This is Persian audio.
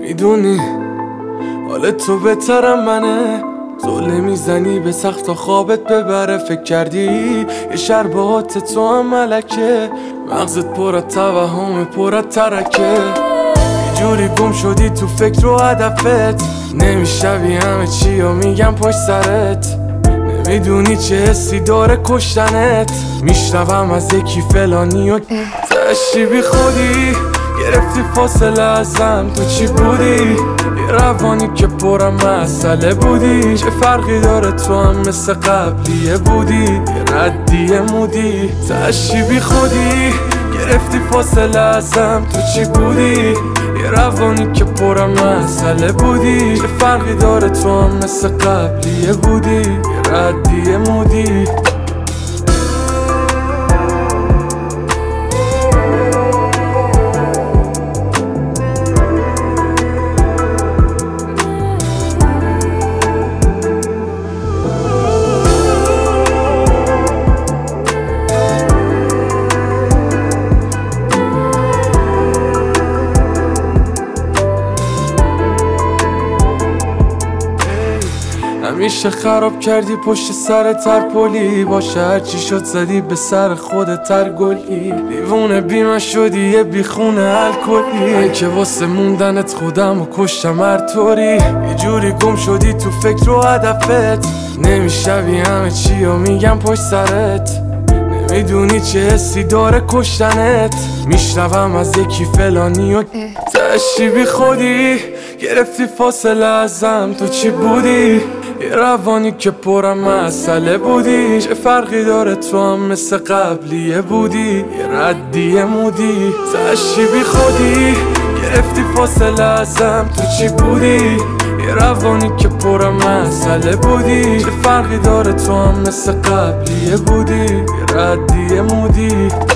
میدونی حال تو بهترم منه، زله میزنی به سقف تا خوابت ببره. فکر کردی یه شربات تو هم ملکه، مغزت پر از توهم پر از ترکه. یه جوری گم شدی تو فکر و هدفت، نمیشوی همه چی و میگم پشت سرت. نمیدونی چه حسی داره کشتنت، میشنوم از یکی فلانی و تشتی بی خودی. گرفتی فاصله ازم، تو چی بودی؟ یه روانی که پرم مسئله بودی. چه فرقی داره تو هم مثل قبلیه بودی، یه ردیه مودی. تشتی بی خودی گرفتی فاصله ازم، تو چی بودی؟ یه روانی که پرم مسئله بودی. چه فرقی داره تو هم مثل قبلیه بودی، یه ردیه مودی. همیشه خراب کردی پشت سر ترپولی، باشه هرچی شد زدی به سر خودت ترگلی. دیوونه بیمه شدی یه بیخونه الکلی، ای که واسه موندنت خودم و کشتم هر طوری. یه جوری گم شدی تو فکر و هدفت، نمیشوی همه چی و میگم پشت سرت. نمیدونی چه حسی داره کشتنت، میشنوم از یکی فلانی و تشتی بی خودی. گرفتی فاصله ازم، تو چی بودی؟ یه روانی که پرم مسئله بودی. چه فرقی داره تو هم مثل قبلیه بودی، یه ردیه مودی. تشتی بی خودی گرفتی فاصله ازم، تو چی بودی؟ یه روانی که پرم مسئله بودی. چه فرقی داره تو هم مثل قبلیه بودی، یه ردیه مودی.